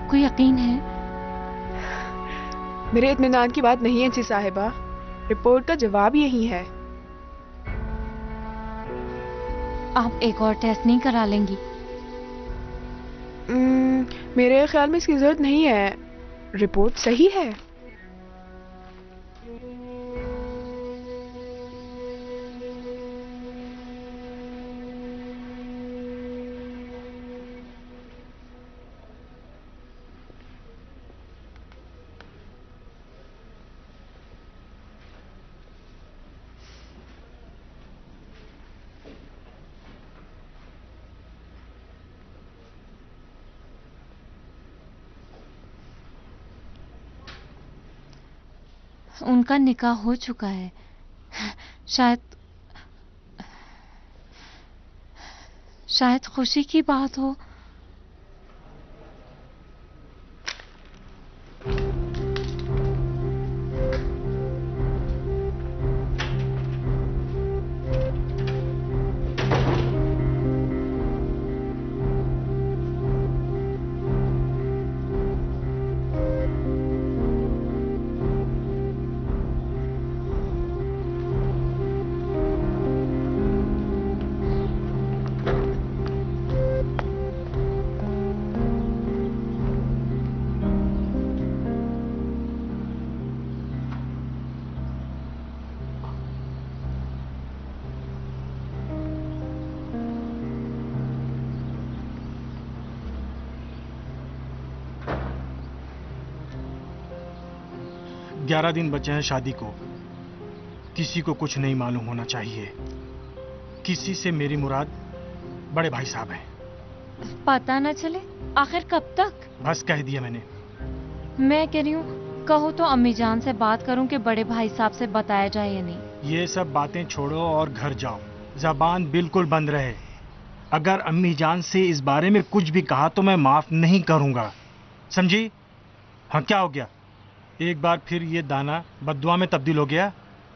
आपको यकीन है? मेरे इत्मीनान की बात नहीं है जी साहिबा, रिपोर्ट का जवाब यही है। आप एक और टेस्ट नहीं करा लेंगी? मेरे ख्याल में इसकी जरूरत नहीं है, रिपोर्ट सही है। उनका निकाह हो चुका है। शायद खुशी की बात हो। ग्यारह दिन बचे हैं शादी को। किसी को कुछ नहीं मालूम होना चाहिए। किसी से मेरी मुराद बड़े भाई साहब हैं। पता न चले? आखिर कब तक? बस कह दिया मैंने। मैं कह रही हूँ कहो तो अम्मी जान से बात करूं कि बड़े भाई साहब से बताया जाए या नहीं। ये सब बातें छोड़ो और घर जाओ। जबान बिल्कुल बंद रहे। अगर अम्मी जान से इस बारे में कुछ भी कहा तो मैं माफ नहीं करूंगा, समझी? हाँ, क्या हो गया? एक बार फिर ये दाना बद्दुआ में तब्दील हो गया।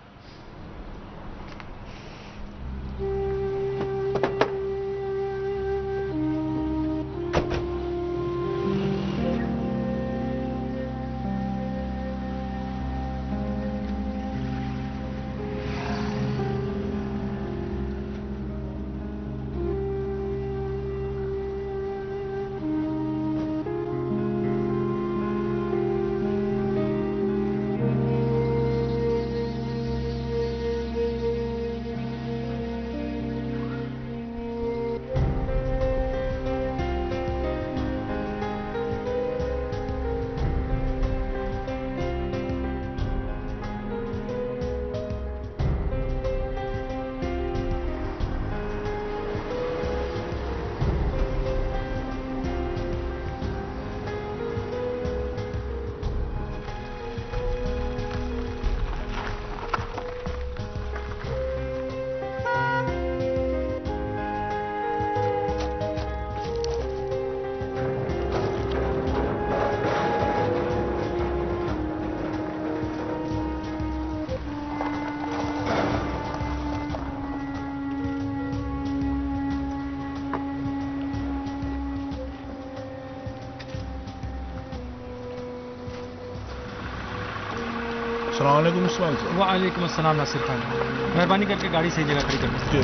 अस्सलामुअलैकुम सर। वालेकुम अस्सलाम नासिर खान, मेहरबानी करके गाड़ी सही जगह खड़ी कर दीजिए।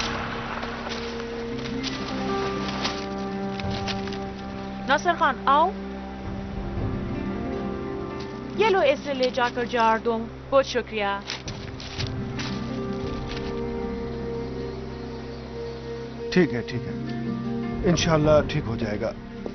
नासिर खान आओ, ये लो, इसे ले जाकर जार दो। बहुत शुक्रिया। ठीक है ठीक है, इंशाल्लाह ठीक हो जाएगा।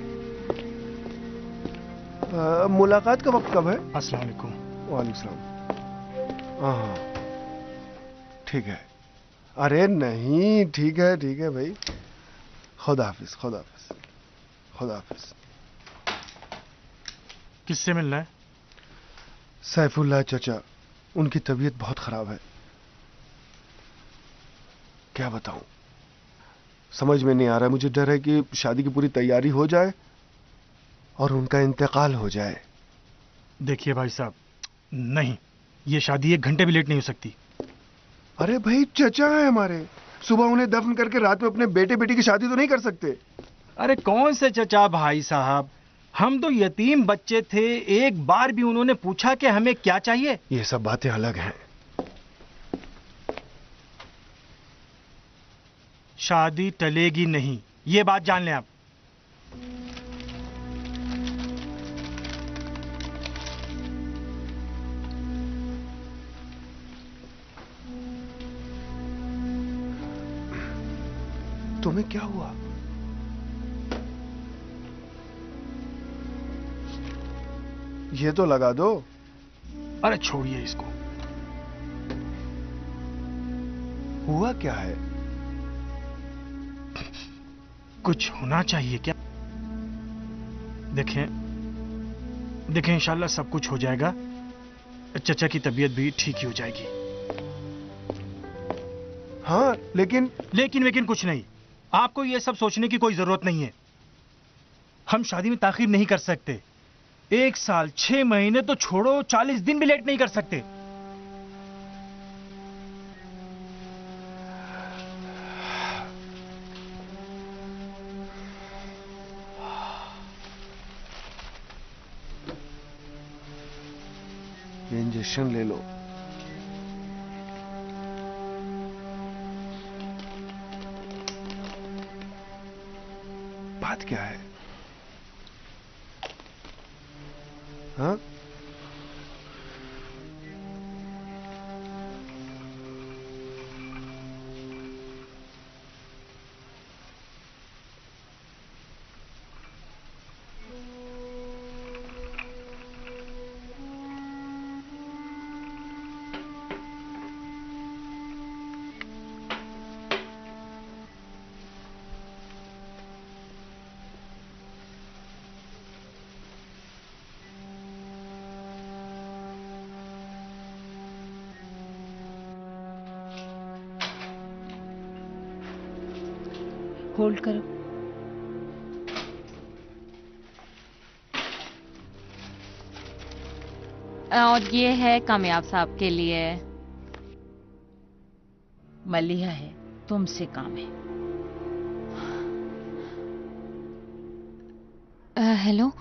मुलाकात का वक्त कब है? अस्सलाम वालेकुम। वालेकुम सलाम। हाँ ठीक है। अरे नहीं, ठीक है भाई। खुदा हाफिज, खुदा हाफिज, खुदा हाफिज। किससे मिलना है? सैफुल्लाह चचा, उनकी तबीयत बहुत खराब है। क्या बताऊं, समझ में नहीं आ रहा। मुझे डर है कि शादी की पूरी तैयारी हो जाए और उनका इंतकाल हो जाए। देखिए भाई साहब, नहीं, ये शादी 1 घंटे भी लेट नहीं हो सकती। अरे भाई, चचा है हमारे, सुबह उन्हें दफन करके रात में अपने बेटे बेटी की शादी तो नहीं कर सकते? अरे कौन से चचा भाई साहब, हम तो यतीम बच्चे थे, एक बार भी उन्होंने पूछा कि हमें क्या चाहिए? ये सब बातें अलग हैं। शादी टलेगी नहीं, ये बात जान लें आप। तुम्हें क्या हुआ? ये तो लगा दो। अरे छोड़िए इसको। हुआ क्या है? कुछ होना चाहिए क्या? देखें देखें, इंशाल्लाह सब कुछ हो जाएगा। चचा की तबीयत भी ठीक ही हो जाएगी। हाँ, लेकिन लेकिन कुछ नहीं। आपको ये सब सोचने की कोई जरूरत नहीं है। हम शादी में ताखीर नहीं कर सकते। 1 साल 6 महीने तो छोड़ो, 40 दिन भी लेट नहीं कर सकते। ये इंजेक्शन ले लो। बात क्या है? हाँ? होल्ड करो। और ये है कामयाब साहब के लिए। मलिहा है, तुमसे काम है। हेलो।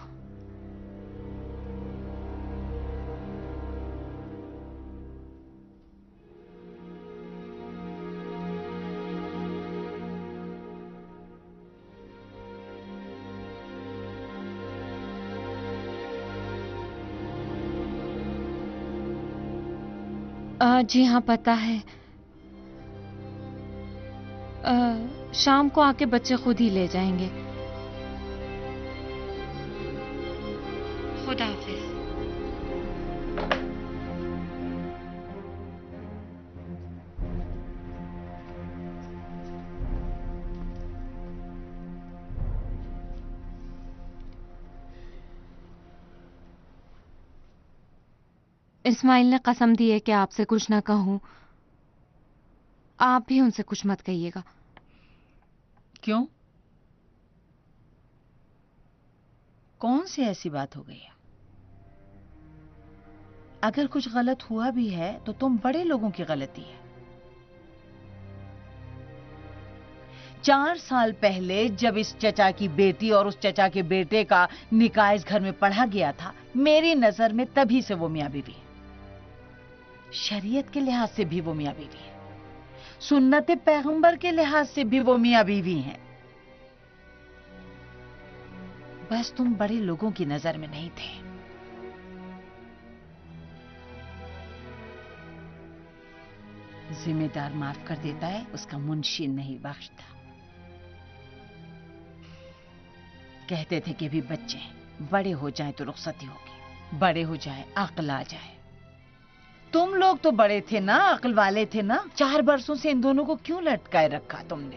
जी हाँ, पता है। शाम को आके बच्चे खुद ही ले जाएंगे। खुदा हाफिज। इस्माइल ने कसम दी है कि आपसे कुछ ना कहूं। आप भी उनसे कुछ मत कहिएगा। क्यों? कौन सी ऐसी बात हो गई है? अगर कुछ गलत हुआ भी है तो तुम बड़े लोगों की गलती है। 4 साल पहले जब इस चचा की बेटी और उस चचा के बेटे का निकाह इस घर में पढ़ा गया था, मेरी नजर में तभी से वो मियां बीवी है। शरीयत के लिहाज से भी वो मियां बीवी है, सुन्नत पैगंबर के लिहाज से भी वो मियां बीवी हैं। बस तुम बड़े लोगों की नजर में नहीं थे। जिम्मेदार माफ कर देता है, उसका मुंशी नहीं बख्शता। कहते थे कि भी बच्चे बड़े हो जाएं तो रुखसती होगी, बड़े हो जाए अक्ल आ जाए। तुम लोग तो बड़े थे ना, अक्ल वाले थे ना। 4 बरसों से इन दोनों को क्यों लटकाए रखा तुमने?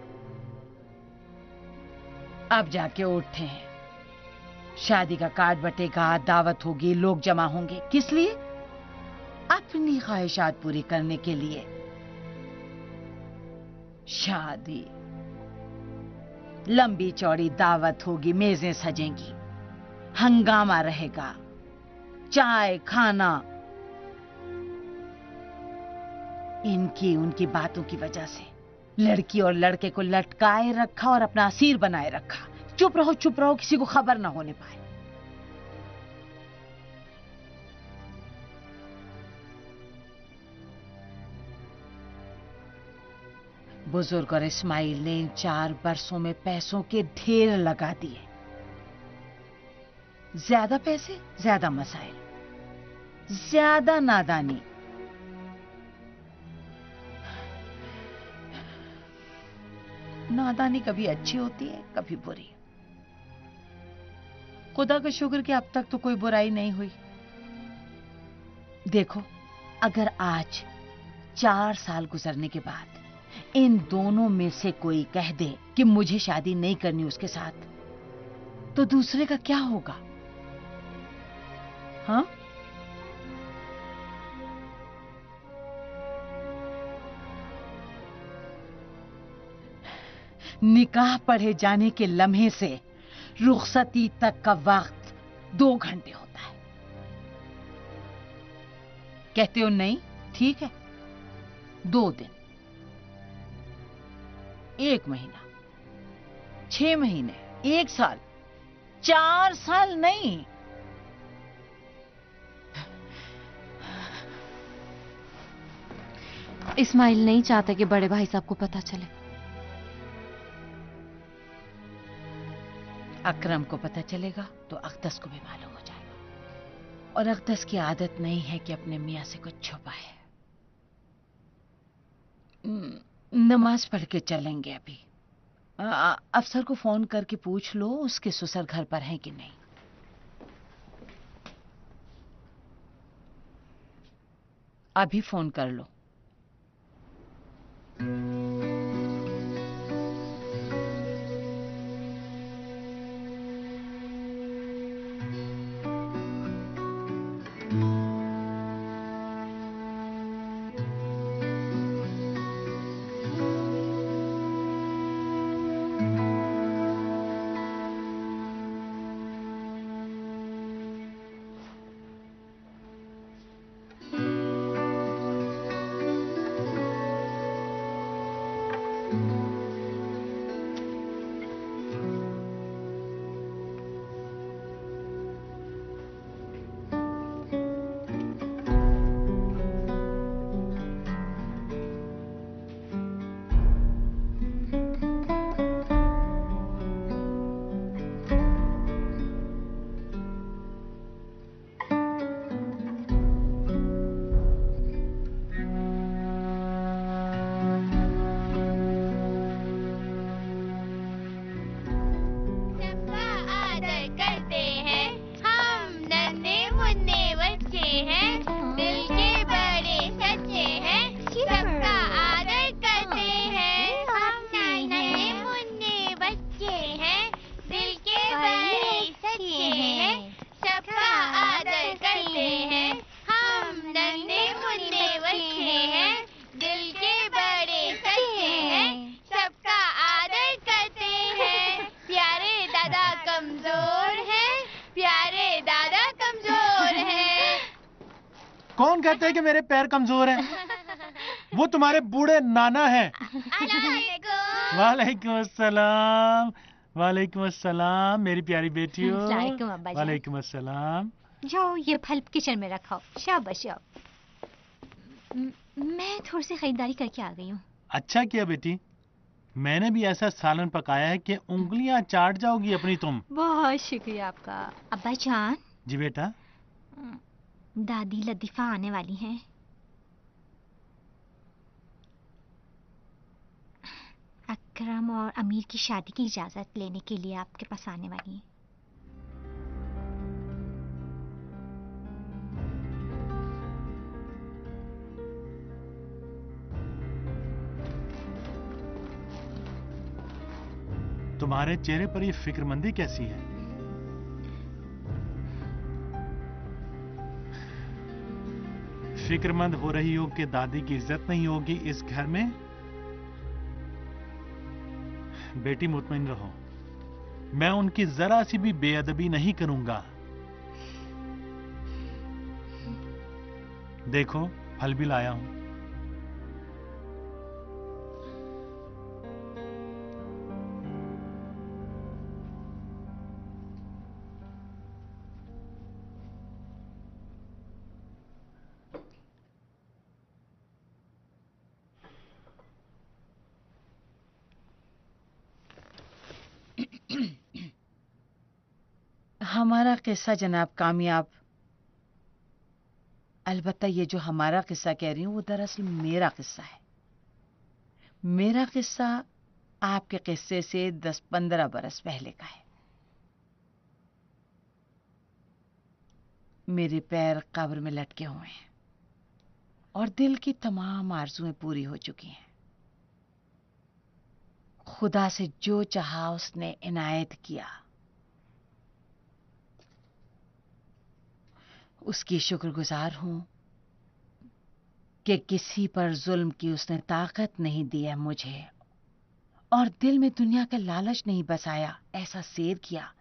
अब जाके उठे हैं, शादी का कार्ड बटेगा, दावत होगी, लोग जमा होंगे। किस लिए? अपनी ख्वाहिशात पूरी करने के लिए। शादी, लंबी चौड़ी दावत होगी, मेजें सजेंगी, हंगामा रहेगा, चाय खाना। इनकी उनकी बातों की वजह से लड़की और लड़के को लटकाए रखा और अपना असीर बनाए रखा। चुप रहो, किसी को खबर ना होने पाए। बुजुर्ग और इस्माइल ने इन 4 बरसों में पैसों के ढेर लगा दिए। ज्यादा पैसे, ज्यादा मसाइल, ज्यादा नादानी। नादानी कभी अच्छी होती है, कभी बुरी। खुदा का शुक्र कि अब तक तो कोई बुराई नहीं हुई। देखो, अगर आज 4 साल गुजरने के बाद इन दोनों में से कोई कह दे कि मुझे शादी नहीं करनी उसके साथ, तो दूसरे का क्या होगा? हाँ? निकाह पढ़े जाने के लम्हे से रुखसती तक का वक्त 2 घंटे होता है। कहते हो नहीं? ठीक है, 2 दिन, 1 महीना, 6 महीने, 1 साल, 4 साल नहीं। इस्माइल नहीं चाहते कि बड़े भाई साहब को पता चले। अकरम को पता चलेगा तो अकदस को भी मालूम हो जाएगा, और अकदस की आदत नहीं है कि अपने मियां से कुछ छुपाए। नमाज पढ़ के चलेंगे अभी। अफसर को फोन करके पूछ लो उसके ससुर घर पर हैं कि नहीं। अभी फोन कर लो। कौन कहते हैं कि मेरे पैर कमजोर हैं? वो तुम्हारे बूढ़े नाना हैं। वालेकुम अस्सलाम। वालेकुम अस्सलाम मेरी प्यारी बेटियों। वालेकुम अब्बा जान। वालेकुम अस्सलाम। जाओ ये फल किचन में रखाओ। शाबाश शाबाश। मैं थोड़ी सी खरीदारी करके आ गई हूँ। अच्छा किया बेटी, मैंने भी ऐसा सालन पकाया है कि उंगलियां चाट जाओगी अपनी तुम। बहुत शुक्रिया आपका। अब्बा जान, जी बेटा। दादी लतीफा आने वाली हैं। अकरम और अमीर की शादी की इजाजत लेने के लिए आपके पास आने वाली हैं। तुम्हारे चेहरे पर ये फिक्रमंदी कैसी है? फिक्रमंद हो रही हो कि दादी की इज्जत नहीं होगी इस घर में? बेटी मुतमईन रहो, मैं उनकी जरा सी भी बेअदबी नहीं करूंगा। देखो फल भी लाया हूं। हमारा किस्सा जनाब कामयाब, अलबत्ता ये जो हमारा किस्सा कह रही हूं वो दरअसल मेरा किस्सा है। मेरा किस्सा आपके किस्से से 10-15 बरस पहले का है। मेरे पैर कब्र में लटके हुए हैं और दिल की तमाम आरजुएं पूरी हो चुकी हैं। खुदा से जो चाहा उसने इनायत किया, उसकी शुक्रगुजार हूं कि किसी पर जुल्म की उसने ताकत नहीं दी है मुझे, और दिल में दुनिया का लालच नहीं बसाया, ऐसा सेर किया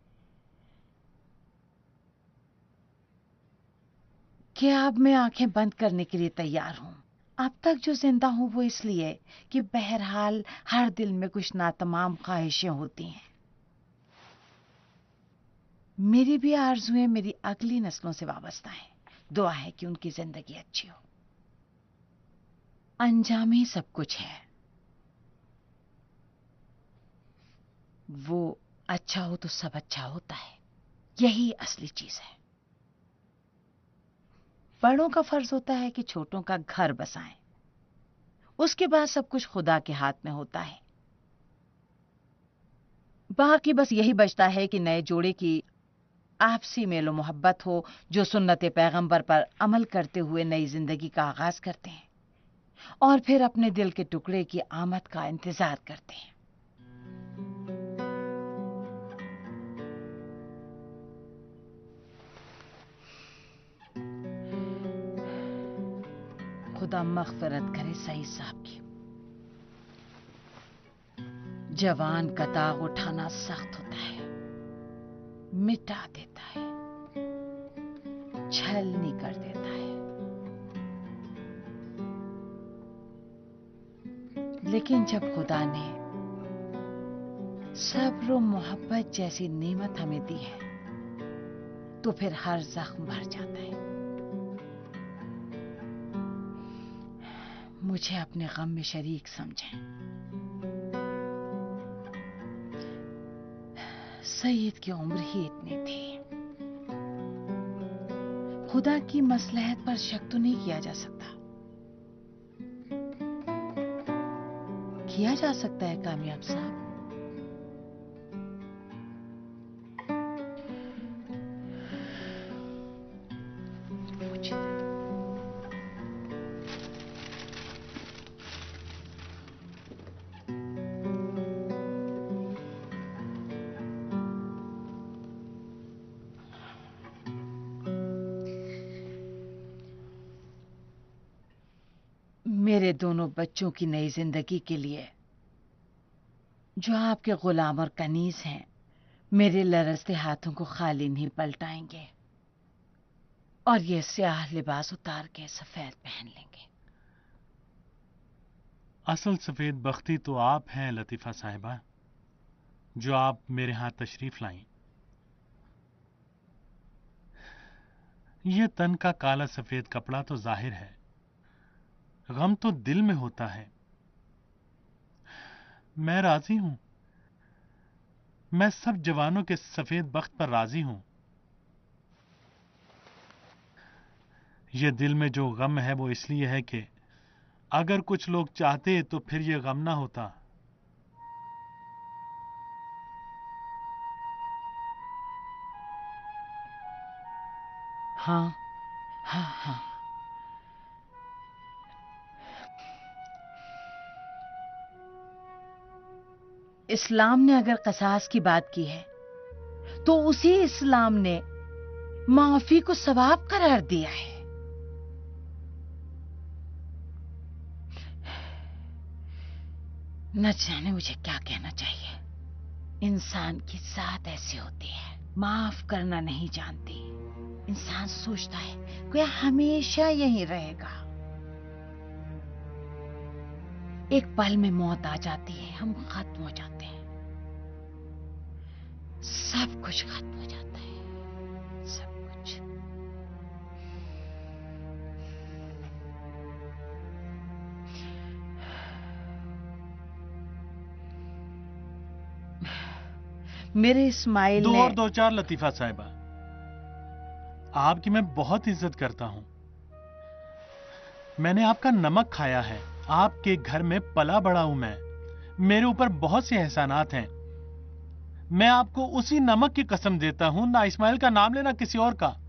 कि अब मैं आंखें बंद करने के लिए तैयार हूं। अब तक जो जिंदा हूं वो इसलिए कि बहरहाल हर दिल में कुछ नातमाम ख्वाहिशें होती हैं। मेरी भी आरजुएं मेरी अगली नस्लों से वाबस्ता हैं। दुआ है कि उनकी जिंदगी अच्छी हो। अंजाम ही सब कुछ है। वो अच्छा हो तो सब अच्छा होता है, यही असली चीज है। बड़ों का फर्ज होता है कि छोटों का घर बसाएं, उसके बाद सब कुछ खुदा के हाथ में होता है। बाकी बस यही बचता है कि नए जोड़े की आपसी मेलो मोहब्बत हो, जो सुन्नत पैगंबर पर अमल करते हुए नई जिंदगी का आगाज करते हैं और फिर अपने दिल के टुकड़े की आमद का इंतजार करते हैं। खुदा मग़फ़िरत करे सईद साहब की। जवान का दाग उठाना सख्त होता है, मिटा देता है, छलनी कर देता है, लेकिन जब खुदा ने सब्र और मोहब्बत जैसी नेमत हमें दी है तो फिर हर जख्म भर जाता है। मुझे अपने गम में शरीक समझें। सईद की उम्र ही इतनी थी। खुदा की मसलहत पर शक तो नहीं किया जा सकता। किया जा सकता है कामयाब साहब। मेरे दोनों बच्चों की नई जिंदगी के लिए, जो आपके गुलाम और कनीज हैं, मेरे लरजते हाथों को खाली नहीं पलटाएंगे और ये स्याह लिबास उतार के सफेद पहन लेंगे। असल सफेद बख्ती तो आप हैं लतीफा साहिबा, जो आप मेरे यहां तशरीफ लाई। ये तन का काला सफेद कपड़ा तो जाहिर है, गम तो दिल में होता है। मैं राजी हूं, मैं सब जवानों के सफेद बख्त पर राजी हूं। यह दिल में जो गम है वो इसलिए है कि अगर कुछ लोग चाहते तो फिर यह गम ना होता। हाँ हाँ हाँ, इस्लाम ने अगर कसास की बात की है तो उसी इस्लाम ने माफी को सवाब करार दिया है। न जाने मुझे क्या कहना चाहिए। इंसान की जात ऐसी होती है, माफ करना नहीं जानती। इंसान सोचता है कि हमेशा यहीं रहेगा। एक पल में मौत आ जाती है, हम खत्म हो जाते हैं, सब कुछ खत्म हो जाता है, सब कुछ। मेरे इस्माइल दो ने और दो चार लतीफा साहिबा, आपकी मैं बहुत इज्जत करता हूं। मैंने आपका नमक खाया है, आपके घर में पला बड़ा हूं मैं, मेरे ऊपर बहुत से एहसानात हैं। मैं आपको उसी नमक की कसम देता हूं, ना इस्माइल का नाम लेना किसी और का।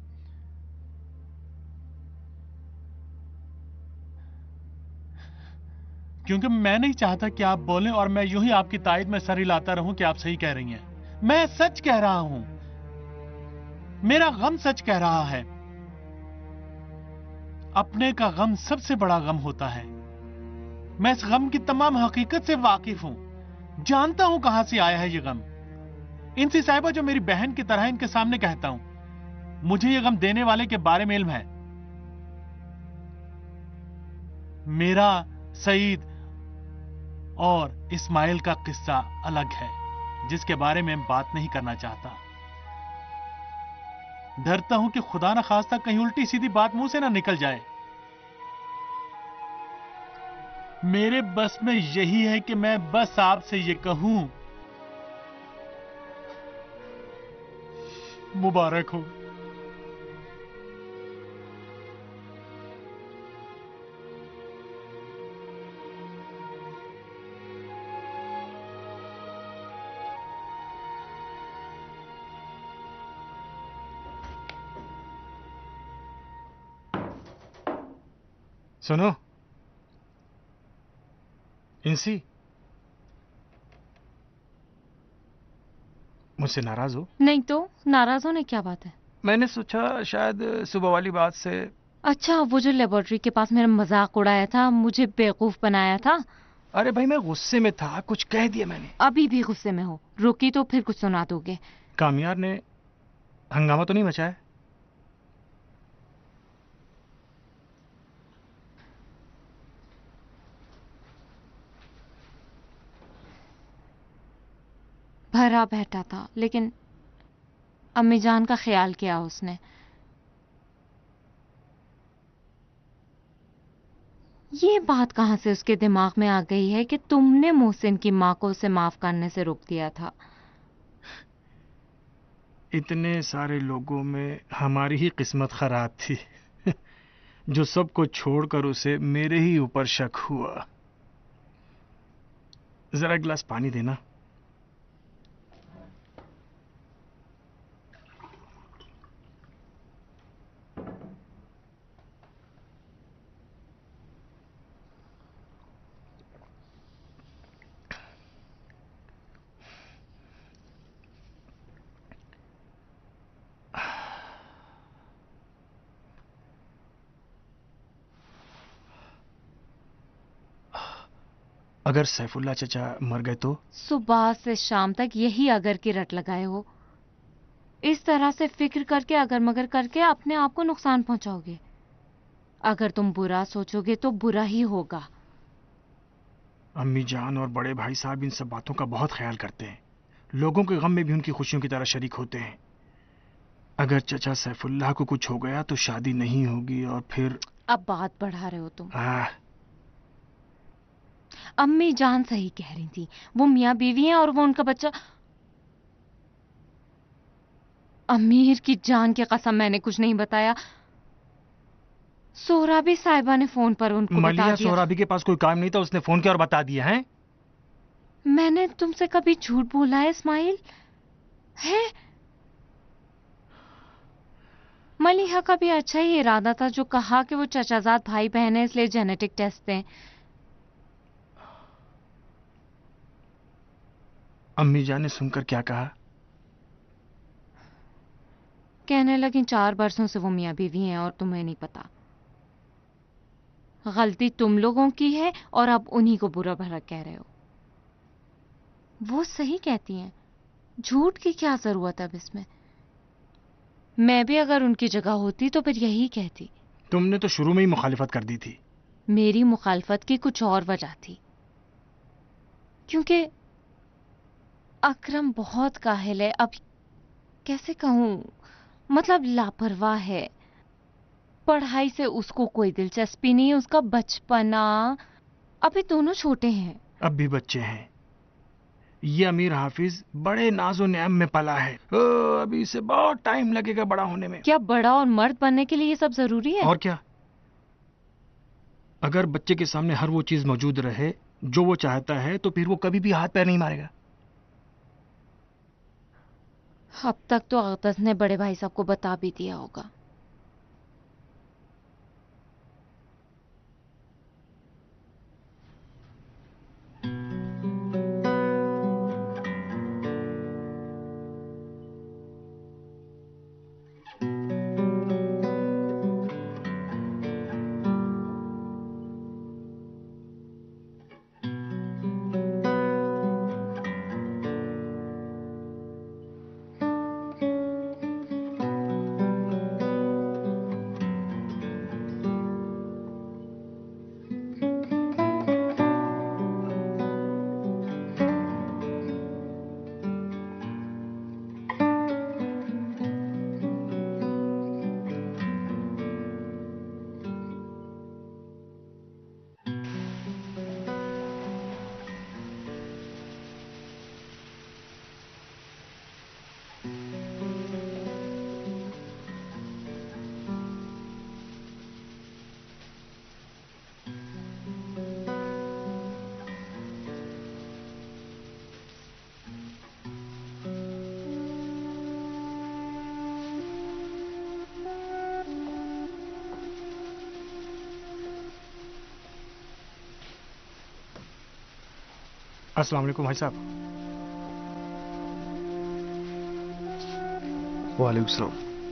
क्योंकि मैं नहीं चाहता कि आप बोलें और मैं यूं ही आपकी तायद में सर हिलाता रहूं कि आप सही कह रही हैं। मैं सच कह रहा हूं, मेरा गम सच कह रहा है। अपने का गम सबसे बड़ा गम होता है। मैं इस गम की तमाम हकीकत से वाकिफ हूं, जानता हूं कहां से आया है ये गम। इनसी साहिबा जो मेरी बहन की तरह इनके सामने कहता हूं, मुझे ये गम देने वाले के बारे में इल्म है। मेरा सईद और इस्माइल का किस्सा अलग है, जिसके बारे में बात नहीं करना चाहता। डरता हूं कि खुदा ना खास्ता कहीं उल्टी सीधी बात मुंह से ना निकल जाए। मेरे बस में यही है कि मैं बस आपसे ये कहूं, मुबारक हो। सुनो इंसी, मुझसे नाराज हो? नहीं तो नाराज होने क्या बात है? मैंने सोचा शायद सुबह वाली बात से। अच्छा, वो जो लेबोरेटरी के पास मेरा मजाक उड़ाया था, मुझे बेवकूफ बनाया था। अरे भाई मैं गुस्से में था, कुछ कह दिया मैंने। अभी भी गुस्से में हो? रुकी तो फिर कुछ सुना दोगे। कामियार ने हंगामा तो नहीं मचाया? भरा बैठा था, लेकिन अम्मी जान का ख्याल किया उसने। ये बात कहां से उसके दिमाग में आ गई है कि तुमने मोहसिन की मां को उसे माफ करने से रोक दिया था? इतने सारे लोगों में हमारी ही किस्मत खराब थी जो सबको छोड़कर उसे मेरे ही ऊपर शक हुआ। जरा एक गिलास पानी देना। अगर सैफुल्ला चचा मर गए तो? सुबह से शाम तक यही अगर की रट लगाए हो। इस तरह से फिक्र करके अगर मगर करके अपने आप को नुकसान पहुंचाओगे। अगर तुम बुरा सोचोगे तो बुरा ही होगा। अम्मी जान और बड़े भाई साहब इन सब बातों का बहुत ख्याल करते हैं, लोगों के गम में भी उनकी खुशियों की तरह शरीक होते हैं। अगर चचा सैफुल्लाह को कुछ हो गया तो शादी नहीं होगी और फिर। अब बात बढ़ा रहे हो तुम। अम्मी जान सही कह रही थी, वो मियाँ बीवी हैं और वो उनका बच्चा। अमीर की जान की कसम मैंने कुछ नहीं बताया। सोहराबी साहिबा ने फोन पर उनको बता दिया। सोहराबी के पास कोई काम नहीं था, उसने फोन किया और बता दिया है। मैंने तुमसे कभी झूठ बोला है इस्माइल? है मलिहा का भी अच्छा ही इरादा था जो कहा कि वो चचाजाद भाई बहन है इसलिए जेनेटिक टेस्ट दें। अम्मी जान ने सुनकर क्या कहा? कहने लगी 4 बरसों से वो मियाँ बीवी हैं और तुम्हें नहीं पता। गलती तुम लोगों की है और अब उन्हीं को बुरा भला कह रहे हो। वो सही कहती हैं, झूठ की क्या जरूरत है अब इसमें। मैं भी अगर उनकी जगह होती तो फिर यही कहती। तुमने तो शुरू में ही मुखालिफत कर दी थी। मेरी मुखालफत की कुछ और वजह थी, क्योंकि अकरम बहुत काहिल है। अब कैसे कहूं, मतलब लापरवाह है। पढ़ाई से उसको कोई दिलचस्पी नहीं है, उसका बचपना। अभी दोनों छोटे हैं। अब भी बच्चे हैं, ये अमीर हाफिज बड़े नाजो नैम में पला है। अभी इसे बहुत टाइम लगेगा बड़ा होने में। क्या बड़ा और मर्द बनने के लिए ये सब जरूरी है? और क्या, अगर बच्चे के सामने हर वो चीज मौजूद रहे जो वो चाहता है तो फिर वो कभी भी हाथ पैर नहीं मारेगा। अब तक तो अगदस ने बड़े भाई साहब को बता भी दिया होगा। अस्सलाम वालेकुम भाई साहब। वालेकुम सलाम।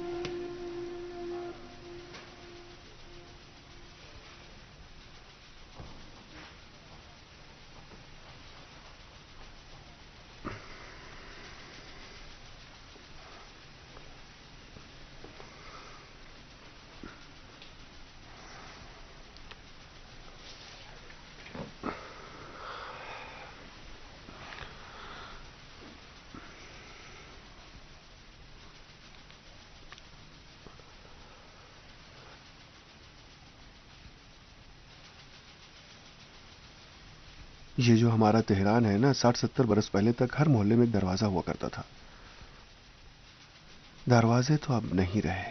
ये जो हमारा तेहरान है ना, 60-70 बरस पहले तक हर मोहल्ले में एक दरवाजा हुआ करता था। दरवाजे तो अब नहीं रहे,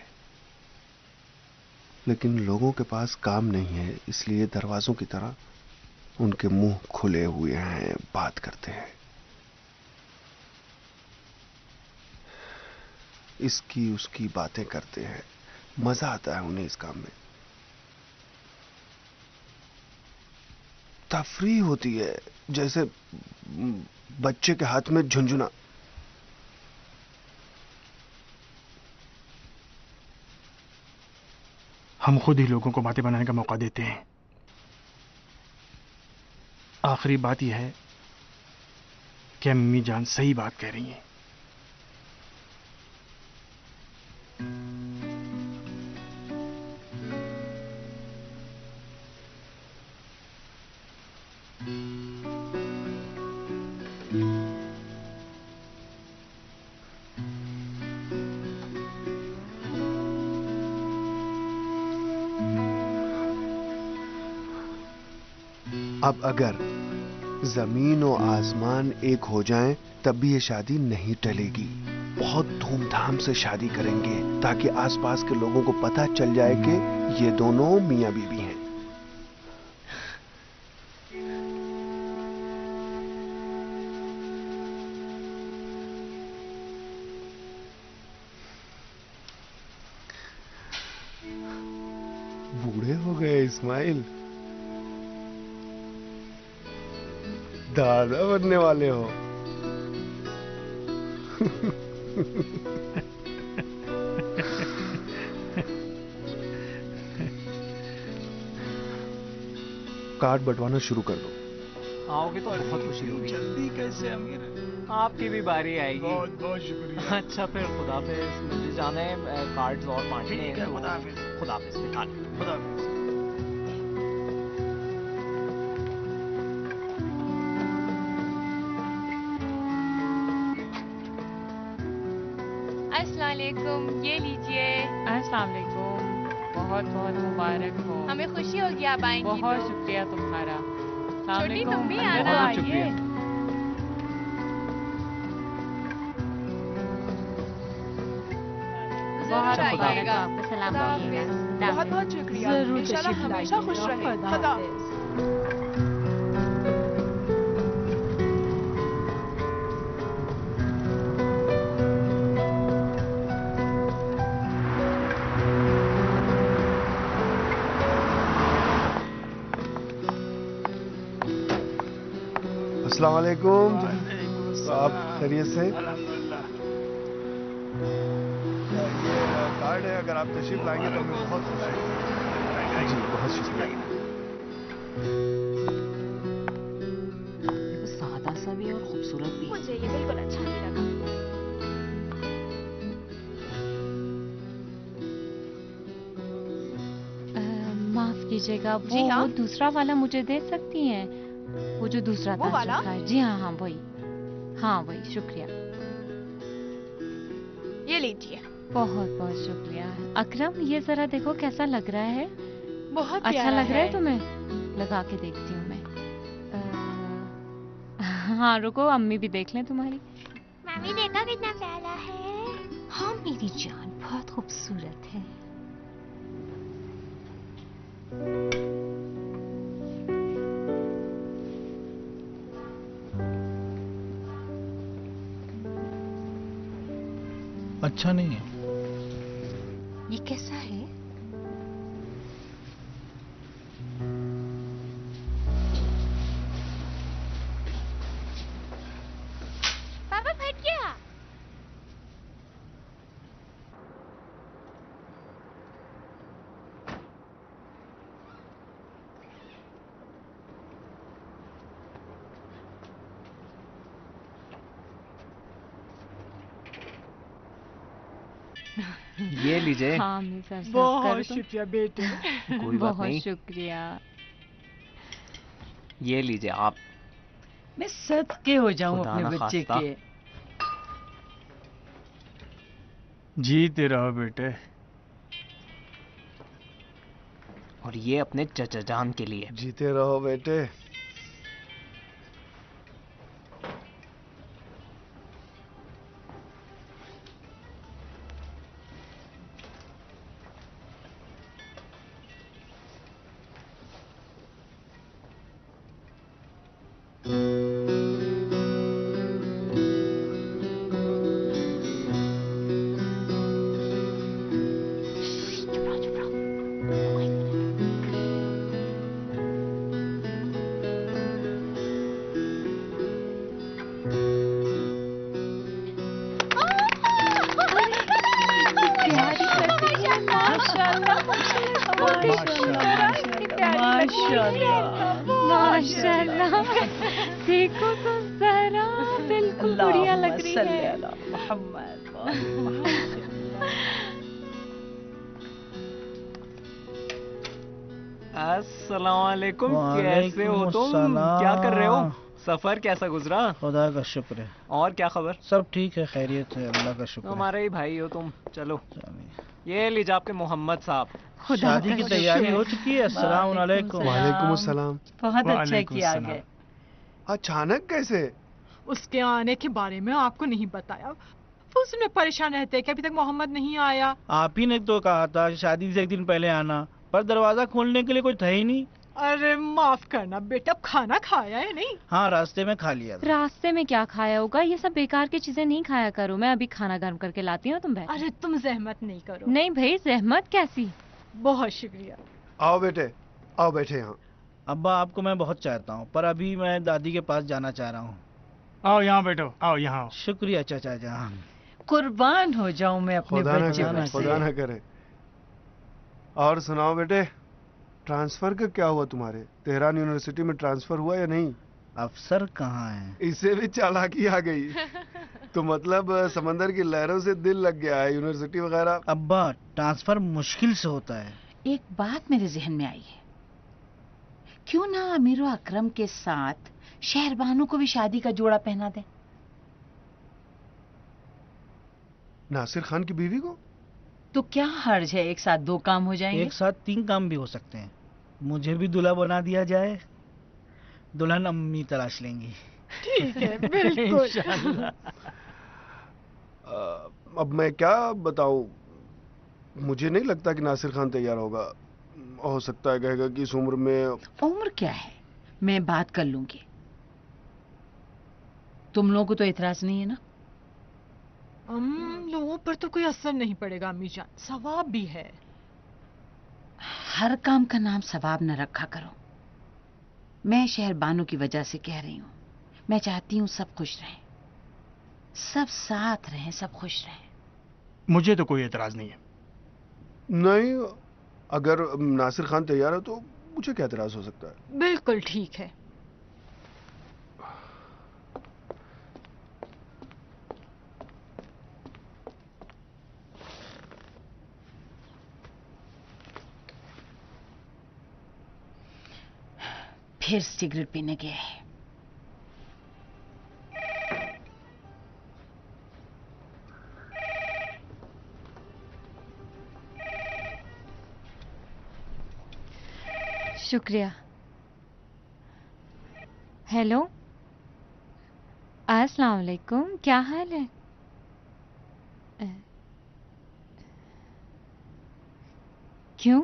लेकिन लोगों के पास काम नहीं है, इसलिए दरवाजों की तरह उनके मुंह खुले हुए हैं, बात करते हैं। इसकी उसकी बातें करते हैं, मजा आता है उन्हें इस काम में। तफरी होती है, जैसे बच्चे के हाथ में झुंझुना। हम खुद ही लोगों को बातें बनाने का मौका देते हैं। आखिरी बात यह है कि अम्मी जान सही बात कह रही हैं। अब अगर जमीन और आसमान एक हो जाएं, तब भी ये शादी नहीं टलेगी। बहुत धूमधाम से शादी करेंगे ताकि आसपास के लोगों को पता चल जाए कि ये दोनों मियां बीवी हैं। बूढ़े हो गए इस्माइल, दादा बनने वाले हो। कार्ड बंटवाना शुरू कर दो। आओगे तो बहुत खुशी होगी। जल्दी कैसे अमीर? आपकी भी बारी आएगी। बहुत बहुत शुक्रिया। अच्छा फिर खुदाफिज, मुझे जाना है कार्ड्स और बांटने हैं। खुदाफिज। खुदाफिज निकाल। खुदाफिज। अस्सलाम वालेकुम, ये लीजिए। अस्सलाम वालेकुम, बहुत बहुत मुबारक हो। हमें खुशी होगी आप आएंगी। बहुत तो शुक्रिया तुम्हारा। छोटी तुम भी अंदर आना। तो आइए। दोबारा मुबारक हो आइएगा। आपको, सलाम खुदा कहिएगा। हाफिज। खुदा बहुत बहुत हाफिज। शुक्रिया। जरूर इंशाल्लाह तशरीफ हमेशा खुश लाइएगा। रहे। खुदा खुदा हाफिज। अस्सलाम वालेकुम। तो आप खैरियत से? ये कार्ड है, अगर आप तशरीफ लाएंगे तो हमें बहुत खुशी होगी। जी बहुत शुक्रिया। सादा सा भी और खूबसूरत भी। मुझे ये बिल्कुल अच्छा नहीं लगा। माफ कीजिएगा, जी हाँ? वो दूसरा वाला मुझे दे सकती हैं? वो जो दूसरा वो ताज वाला? रखा है। जी हाँ हाँ वही, हाँ वही, शुक्रिया। ये लीजिए। बहुत बहुत शुक्रिया। अकरम, ये जरा देखो कैसा लग रहा है। बहुत अच्छा प्यारा लग रहा है तुम्हें? लगा के देखती हूँ मैं। हाँ रुको, अम्मी भी देख लें तुम्हारी। मम्मी देखा कितना प्यारा है। हाँ मेरी जान, बहुत खूबसूरत है। अच्छा नहीं है। ये कैसा है? पापा फट गया। ये लीजिए। हाँ मैं सर कर बहुत दूं? शुक्रिया बेटे। कोई बात बहुत नहीं। शुक्रिया। ये लीजिए आप। मैं सदके हो जाऊं खुदा अपने ना बच्चे खास्ता। के। जीते रहो बेटे। और ये अपने चचा जान के लिए। जीते रहो बेटे। माशाल्लाह, देखो तो जरा, बिल्कुल बढ़िया लग रही है। अस्सलाम वालेकुम। कैसे हो तुम? क्या कर रहे हो? सफर कैसा गुजरा? खुदा का शुक्र है, और क्या खबर? सब ठीक है, खैरियत है, अल्लाह का शुक्र है। हमारे ही भाई हो तुम। चलो ये लीजिए आपके मोहम्मद साहब। शादी की तैयारी हो चुकी है। अस्सलाम वालेकुम। वालेकुम अस्सलाम। बहुत अच्छा वालेकुम किया अस्सलाम। गया। अचानक कैसे? उसके आने के बारे में आपको नहीं बताया। वो उसमें परेशान रहते कि अभी तक मोहम्मद नहीं आया। आप ही ने तो कहा था शादी से एक दिन पहले आना, पर दरवाजा खोलने के लिए कोई था ही नहीं। अरे माफ करना बेटा, अब खाना खाया है नहीं? हाँ रास्ते में खा लिया था। रास्ते में क्या खाया होगा? ये सब बेकार की चीजें नहीं खाया करो। मैं अभी खाना गर्म करके लाती हूँ, तुम बैठो। अरे तुम जहमत नहीं करो। नहीं भाई, जहमत कैसी? बहुत शुक्रिया। आओ बेटे, आओ बैठे यहाँ। अब्बा आपको मैं बहुत चाहता हूँ, पर अभी मैं दादी के पास जाना चाह रहा हूँ। आओ यहाँ बैठो, आओ यहाँ आओ। शुक्रिया चाचा जान। कुर्बान हो जाऊं मैं अपने खुदा ना बच्चे करे, पर खुदा से। ना करे। और सुनाओ बेटे, ट्रांसफर का क्या हुआ तुम्हारे? तेहरान यूनिवर्सिटी में ट्रांसफर हुआ या नहीं? अफसर कहाँ है? इसे भी चालाकी आ गई। तो मतलब समंदर की लहरों से दिल लग गया है यूनिवर्सिटी वगैरह? अब्बा ट्रांसफर मुश्किल से होता है। एक बात मेरे जहन में आई है, क्यों ना अमीर और अकरम के साथ शहरबानों को भी शादी का जोड़ा पहना दे। नासिर खान की बीवी को? तो क्या हर्ज है, एक साथ दो काम हो जाएंगे। एक साथ 3 काम भी हो सकते हैं। मुझे भी दूल्हा बना दिया जाए, दुल्हन अम्मी तलाश लेंगी। ठीक है, बिल्कुल। अब मैं क्या बताऊं? मुझे नहीं लगता कि नासिर खान तैयार होगा। हो सकता है कहेगा कि इस उम्र में। उम्र क्या है, मैं बात कर लूंगी। तुम लोगों को तो एतराज नहीं है ना? हम लोगों पर तो कोई असर नहीं पड़ेगा अम्मी जान, सवाब भी है। हर काम का नाम सवाब न रखा करो। मैं शहरबानों की वजह से कह रही हूँ। मैं चाहती हूँ सब खुश रहें, सब साथ रहें, सब खुश रहें। मुझे तो कोई एतराज नहीं है। नहीं, अगर नासिर खान तैयार है तो मुझे क्या एतराज हो सकता है। बिल्कुल ठीक है। फिर सिगरेट पीने गए हैं। शुक्रिया। हेलो, अस्सलाम वालेकुम, क्या हाल है? क्यों?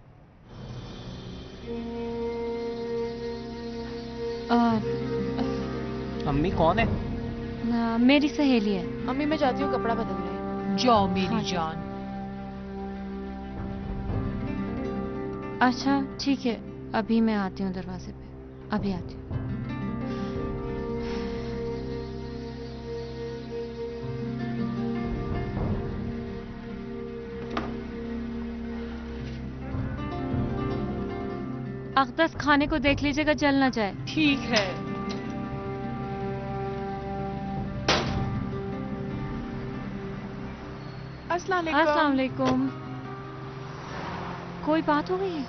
अम्मी कौन है? मेरी सहेली है। अम्मी मैं जाती हूँ कपड़ा बदलने। जाओ मेरी हाँ। जान। अच्छा ठीक है, अभी मैं आती हूँ दरवाजे पे, अभी आती हूँ। अक़दस खाने को देख लीजिएगा, जल ना जाए। ठीक है। अस्सलाम वालेकुम। कोई बात हो गई है?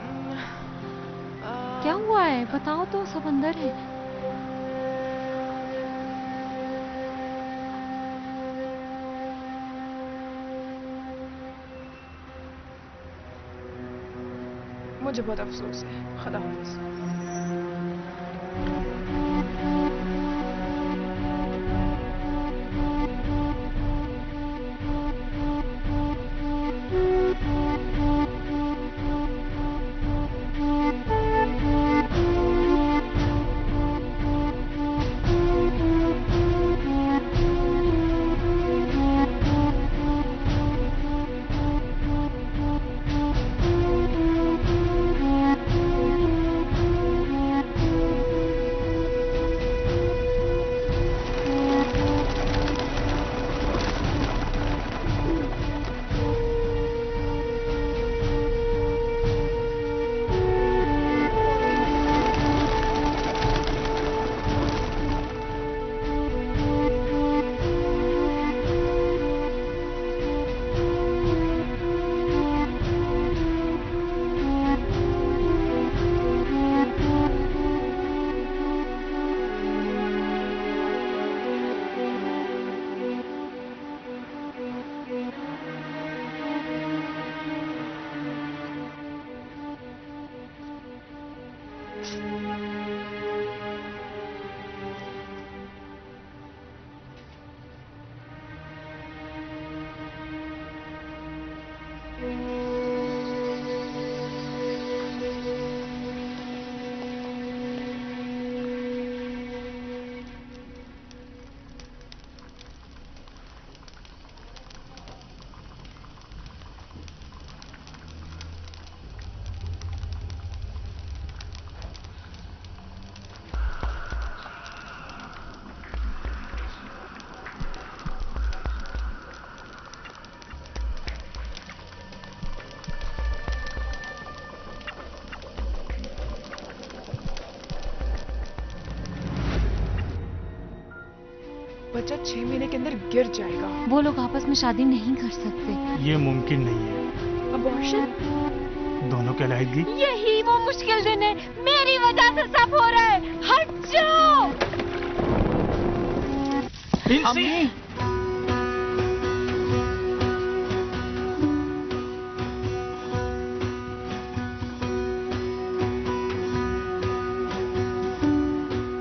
क्या हुआ है बताओ तो, सब अंदर है। मुझे बहुत अफसोस है। खुदा हाफिज़। बच्चा 6 महीने के अंदर गिर जाएगा। वो लोग आपस में शादी नहीं कर सकते। ये मुमकिन नहीं है। अबॉर्शन? दोनों की अलहदगी? यही वो मुश्किल दिन है, मेरी वजह से सब हो रहा है। हट जाओ। अम्मी